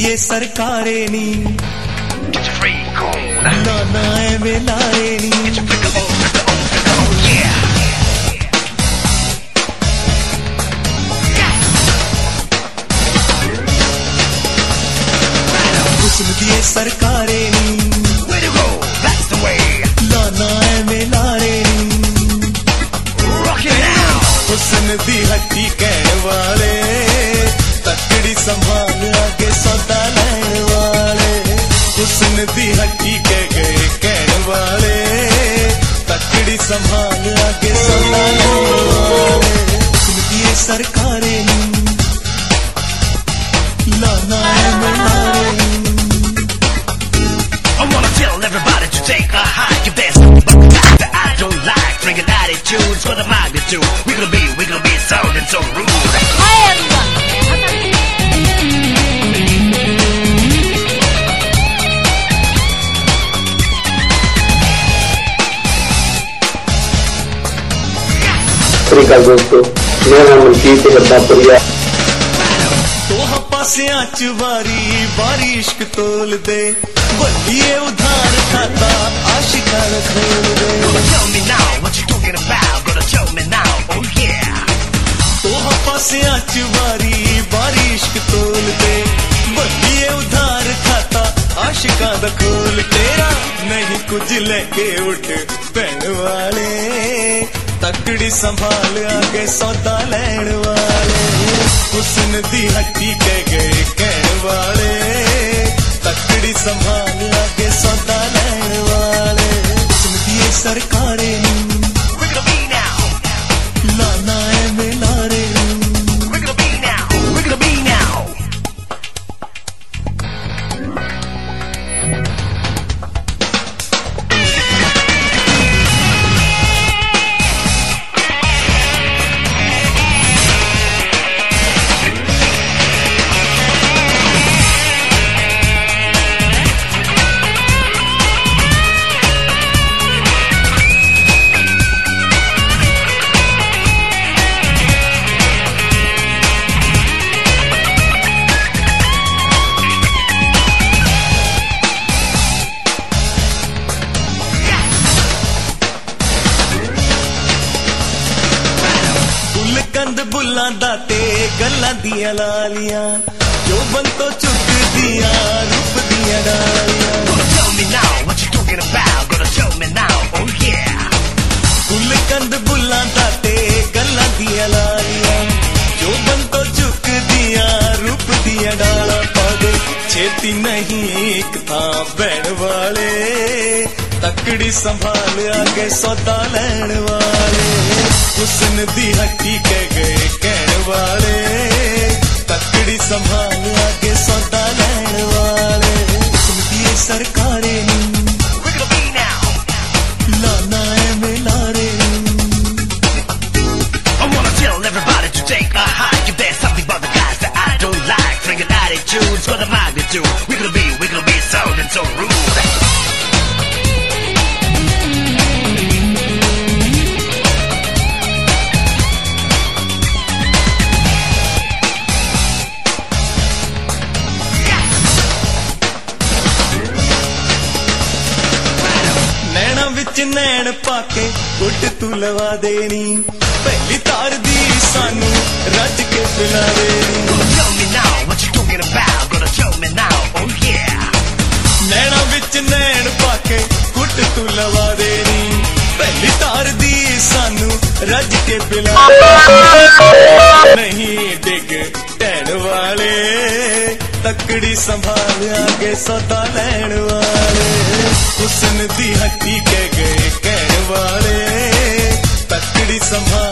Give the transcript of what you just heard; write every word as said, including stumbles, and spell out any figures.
दिए सरकारे नी ना ना एवें लारे नी हुस्न दिए सरकारे नी ना ना एवें लारे नी हुस्न दी हट्टी कहने वाले तकड़ी संभाल आगे सौदा लैन वाले हुस्न दी हट्टी कह गए कहने वाले तकड़ी संभाल आगे सौदा लैन वाले हुस्न दिए सरकारे नी लाना है मनारे नी I wanna tell everybody to take a hike. If there's something that I don't like, bring an attitude, it's what I'm magnitude. We're gonna be, we're gonna be sounding so rude. Hi everyone. श्रीकाल दोस्तों, मेरा नाम मनकीत गद्दापुरिया। दो पासियां च वारी बारी इश्क तोल दे बल्लिए उधार खाता आशिका खोल दे Gonna tell me now what you talking about. Gonna tell me now, oh yeah. दो पासियां च वारी बारी इश्क तोल दे बल्लिए उधार खाता आशिका दा खोल तेरा नहीं कुछ लेके उठ पैण वाले तकड़ी संभाल आगे सौदा लैन वाले हुस्न दी हट्टी कह गए कहने वाले तकड़ी संभाल आगे सौदा लैन वाले हुस्न दिए सरकारे नी We're gonna be now. लाना है मिलारे नी We're gonna be now. We're gonna be now. कंद बुल्लां दा ते गल्लां दियां लालियां जो बंतो चुक दियां रूप दियां डालियां Gonna tell me now what you talking about. Gonna tell me now, oh yeah. गुल कंद बुल्लां दा ते गल्लां दियां लालियां जो बंतो चुक दियां रूप दियां डालां पादे छेती नहीं एक थां बैण वाले तकड़ी संभाल आगे सौदा लैन वाले हुस्न दी हट्टी कह गए कहने वाले तकड़ी संभाल आगे सौदा लैन वाले हुस्न दिए सरकारे नी We're gonna be now. लाना है मिलारे नी I wanna tell everybody to take a hike. If there's something about the guys that I don't like, bring an attitude, it's what I'm magnitude. We're gonna be, we're gonna be sounding so rude. विच नैन पाके गुट तू लवा देनी पहली तार दी सानू रज के पिला देनी Gonna tell me now what you talking about. Gonna tell me now, oh yeah. नैना विच नैन पाके गुट तू लवा देनी पहली तार दी सानू रज के पिला नहीं डिग टैन वाले तकड़ी संभाल आगे सौदा लैन वाले हुस्न दी हट्टी कह गए कहने वाले तकड़ी संभाल